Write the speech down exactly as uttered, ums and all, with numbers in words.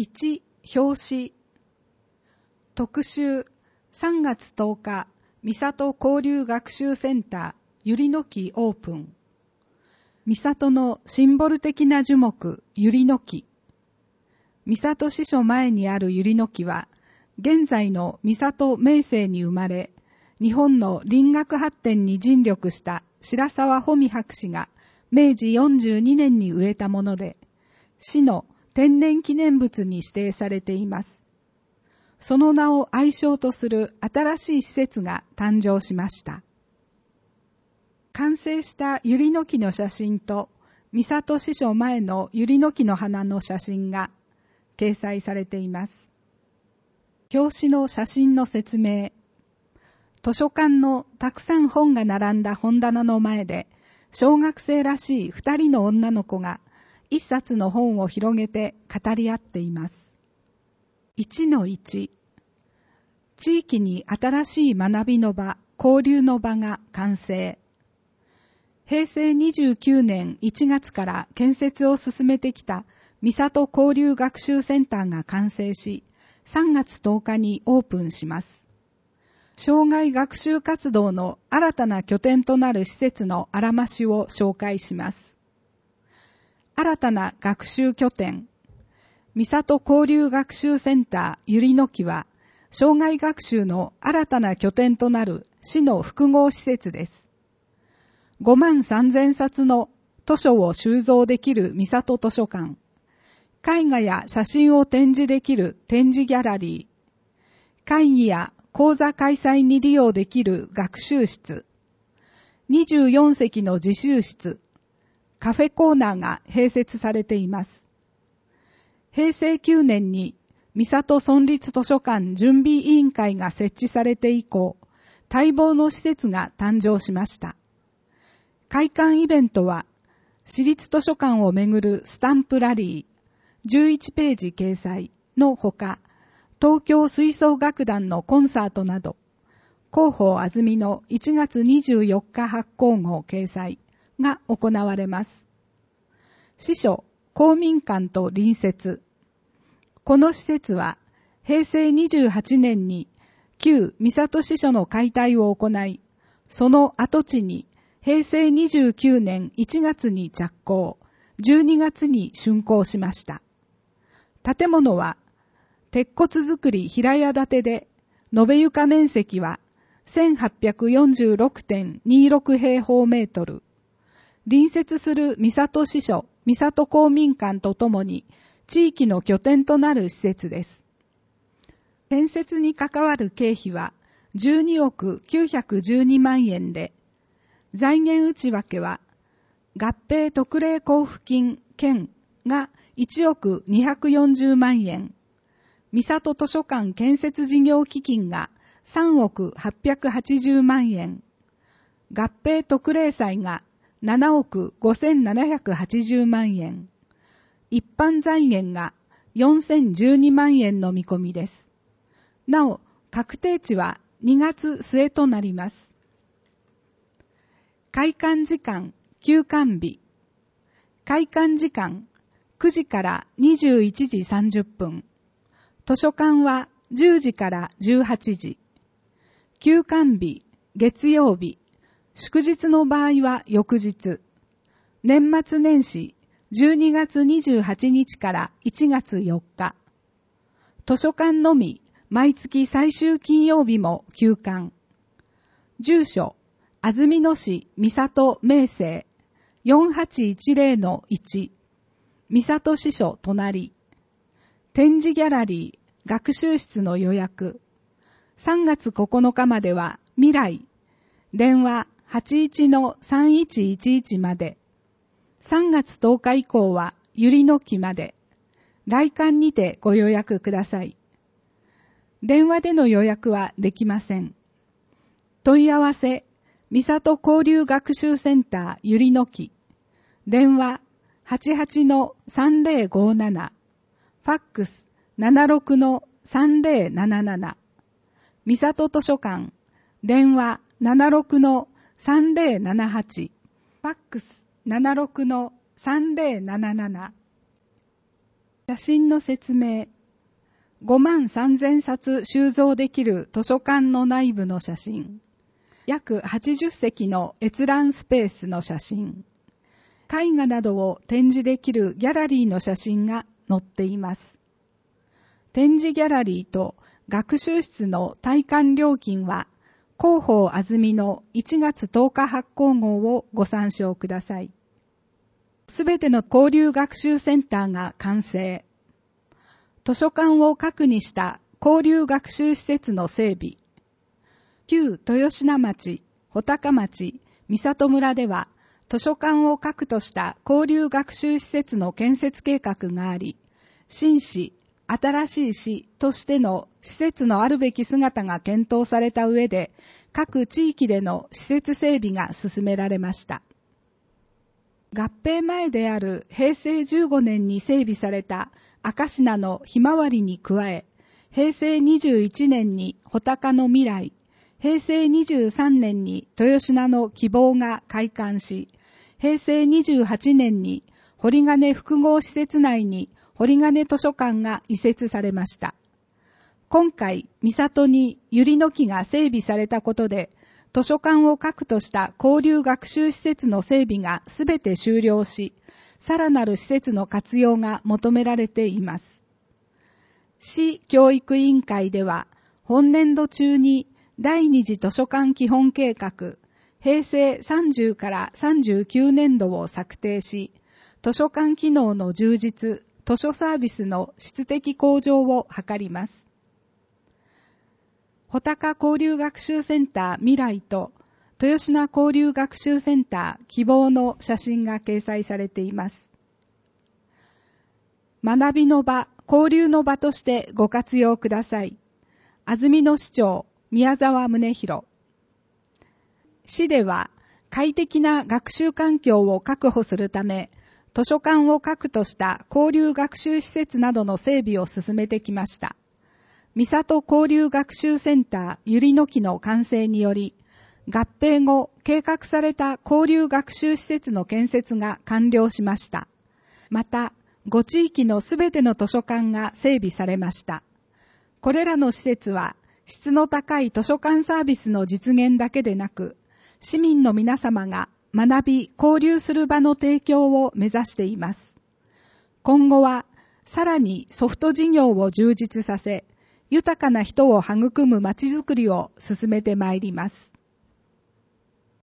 いち、表紙。特集、さんがつとおか、三郷交流学習センター、ゆりの木オープン。三郷のシンボル的な樹木、ゆりの木。三郷支所前にあるゆりの木は、現在の三郷明生に生まれ、日本の林学発展に尽力した白沢保美博士がめいじよんじゅうにねんに植えたもので、市の天然記念物に指定されています。その名を愛称とする新しい施設が誕生しました。完成したゆりの木の写真と、三郷支所前のゆりの木の花の写真が掲載されています。表紙の写真の説明。図書館のたくさん本が並んだ本棚の前で、小学生らしい二人の女の子が一冊の本を広げて語り合っています。いちのいち、地域に新しい学びの場、交流の場が完成。へいせいにじゅうきゅうねんいちがつから建設を進めてきた三郷交流学習センターが完成し、さんがつとおかにオープンします。障害学習活動の新たな拠点となる施設のあらましを紹介します。新たな学習拠点。三郷交流学習センターゆりの木は、障害学習の新たな拠点となる市の複合施設です。ごまんさんぜんさつの図書を収蔵できる三郷図書館。絵画や写真を展示できる展示ギャラリー。会議や講座開催に利用できる学習室。にじゅうよんせきの自習室。カフェコーナーが併設されています。へいせいきゅうねんに三郷村立図書館準備委員会が設置されて以降、待望の施設が誕生しました。開館イベントは、市立図書館をめぐるスタンプラリー、じゅういちページ掲載のほか、東京吹奏楽団のコンサートなど、広報あずみのいちがつにじゅうよっか発行号掲載が行われます。司書、公民館と隣接。この施設は、へいせいにじゅうはちねんに旧三郷支所の解体を行い、その跡地にへいせいにじゅうきゅうねんいちがつに着工、じゅうにがつに竣工しました。建物は、鉄骨造り平屋建てで、延べ床面積は せんはっぴゃくよんじゅうろくてんにろく 平方メートル。隣接する三郷支所、三郷公民館とともに、地域の拠点となる施設です。建設に関わる経費はじゅうにおくきゅうひゃくじゅうにまんえんで、財源内訳は合併特例交付金兼がいちおくにひゃくよんじゅうまんえん、三郷図書館建設事業基金がさんおくはっぴゃくはちじゅうまんえん、合併特例債がななおくごせんななひゃくはちじゅうまんえん、一般財源がよんせんじゅうにまんえんの見込みです。なお、確定値はにがつすえとなります。開館時間、休館日。開館時間、くじからにじゅういちじさんじゅっぷん。図書館はじゅうじからじゅうはちじ。休館日、月曜日。祝日の場合は翌日。年末年始、じゅうにがつにじゅうはちにちからいちがつよっか。図書館のみ、毎月最終金曜日も休館。住所、安曇野市三郷明生 よんはちいちゼロのいち。三郷支所隣。展示ギャラリー、学習室の予約。さんがつここのかまでは未来。電話はちいちのさんいちいちいちまで。さんがつとおか以降はゆりの木まで。来館にてご予約ください。電話での予約はできません。問い合わせ、三郷交流学習センターゆりの木。電話はちはちのさんぜろごなな。ファックスななろくのさんぜろなななな。三郷図書館。電話ななろくのさんぜろななはち。ファックスななろくのさんぜろなななな。 写真の説明。ごまんさんぜんさつ収蔵できる図書館の内部の写真。約はちじゅっせきの閲覧スペースの写真。絵画などを展示できるギャラリーの写真が載っています。展示ギャラリーと学習室の体感料金は広報あずみのいちがつとおか発行号をご参照ください。すべての交流学習センターが完成。図書館を核にした交流学習施設の整備。旧豊品町、穂高町、三里村では図書館を核とした交流学習施設の建設計画があり、新市、新しい市としての施設のあるべき姿が検討された上で、各地域での施設整備が進められました。合併前であるへいせいじゅうごねんに整備された赤品のひまわりに加え、へいせいにじゅういちねんに穂高の未来、へいせいにじゅうさんねんに豊品の希望が開館し、へいせいにじゅうはちねんに堀金複合施設内に堀金図書館が移設されました。今回、三里に百合の木が整備されたことで、図書館を核とした交流学習施設の整備がすべて終了し、さらなる施設の活用が求められています。市教育委員会では、本年度中に第二次図書館基本計画、へいせいさんじゅうからさんじゅうきゅうねんどを策定し、図書館機能の充実、図書サービスの質的向上を図ります。穂高交流学習センター未来と豊品交流学習センター希望の写真が掲載されています。学びの場、交流の場としてご活用ください。安曇野市長、宮沢宗弘。市では快適な学習環境を確保するため、図書館を核とした交流学習施設などの整備を進めてきました。三里交流学習センター百合の木の完成により、合併後計画された交流学習施設の建設が完了しました。また、ご地域のすべての図書館が整備されました。これらの施設は、質の高い図書館サービスの実現だけでなく、市民の皆様が学び、交流する場の提供を目指しています。今後は、さらにソフト事業を充実させ、豊かな人を育むまちづくりを進めてまいります。